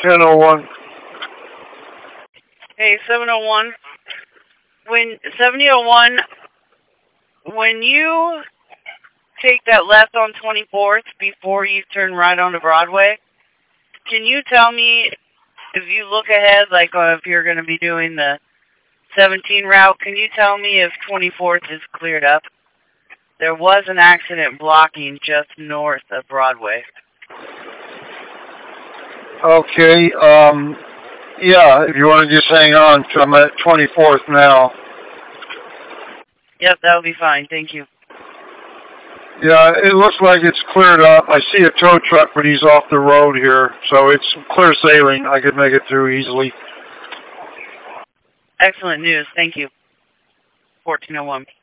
1001. Hey, 701. When 7001, when you take that left on 24th before you turn right onto Broadway, can you tell me if you look ahead, like if you're going to be doing the 17 route, can you tell me if 24th is cleared up? There was an accident blocking just north of Broadway. Okay, yeah, if you want to just hang on, I'm at 24th now. Yep, that would be fine. Thank you. Yeah, it looks like it's cleared up. I see a tow truck, but he's off the road here, so it's clear sailing. I could make it through easily. Excellent news. Thank you. 1401.